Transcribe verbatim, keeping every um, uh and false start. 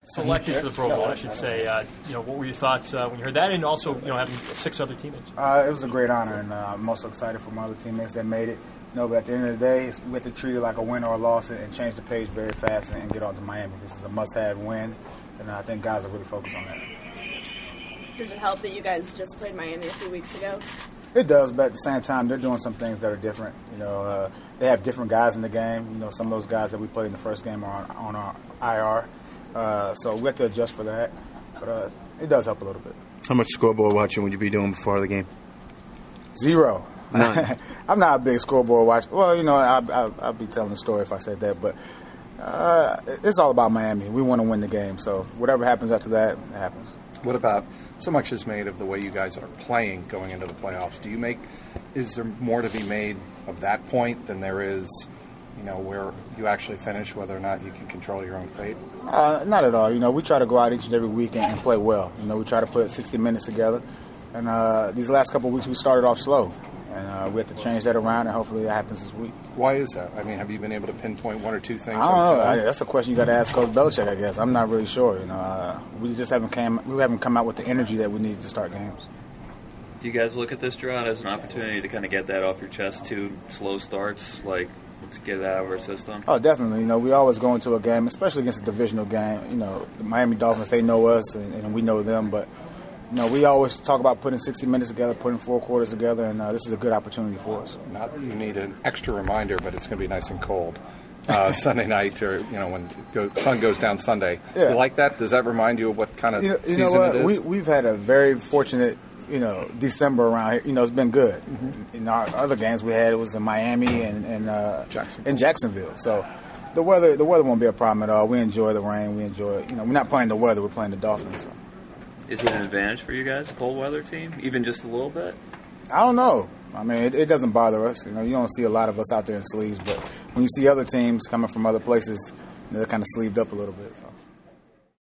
selected to the Pro Bowl, I should say. Uh, you know, what were your thoughts uh, when you heard that, and also, you know, having six other teammates? Uh, it was a great honor, and uh, I'm also excited for my other teammates that made it. You know, but at the end of the day, we have to treat it like a win or a loss and change the page very fast and get on to Miami. This is a must-have win, and I think guys are really focused on that. Does it help that you guys just played Miami a few weeks ago? It does, but at the same time, they're doing some things that are different. You know, uh, they have different guys in the game. You know, some of those guys that we played in the first game are on, on our I R, uh, so we have to adjust for that. But uh, it does help a little bit. How much scoreboard watching would you be doing before the game? Zero. None. I'm not a big scoreboard watcher. Well, you know, I'll, I'll, I'll be telling the story if I said that, but uh, it's all about Miami. We want to win the game, so whatever happens after that, it happens. What about, so much is made of the way you guys are playing going into the playoffs. Do you make, is there more to be made of that point than there is, you know, where you actually finish, whether or not you can control your own fate? Uh, not at all. You know, we try to go out each and every week and, and play well. You know, we try to put sixty minutes together. And uh, these last couple of weeks we started off slow. And uh, we have to change that around, and hopefully that happens this week. Why is that? I mean, have you been able to pinpoint one or two things? I don't know. I, that's a question you got to ask Coach Belichick, I guess. I'm not really sure. You know, uh, we just haven't came, we haven't come out with the energy that we need to start games. Do you guys look at this, Gerard, as an opportunity to kind of get that off your chest too? Slow starts, like to get it out of our system. Oh, definitely. You know, we always go into a game, especially against a divisional game. You know, the Miami Dolphins, they know us, and, and we know them, but. You know, we always talk about putting sixty minutes together, putting four quarters together, and uh, this is a good opportunity for us. Not that you need an extra reminder, but it's going to be nice and cold uh, Sunday night, or you know, when the sun goes down Sunday. Yeah. You like that? Does that remind you of what kind of you know, you season know what? it is? We, we've had a very fortunate, you know, December around here. You know, it's been good. Mm-hmm. In our other games we had, it was in Miami and, and uh, Jacksonville. in Jacksonville. So the weather, the weather won't be a problem at all. We enjoy the rain. We enjoy, you know, we're not playing the weather. We're playing the Dolphins. So. Is it an advantage for you guys, a cold weather team, even just a little bit? I don't know. I mean, it, it doesn't bother us. You know, you don't see a lot of us out there in sleeves, but when you see other teams coming from other places, they're kind of sleeved up a little bit. So.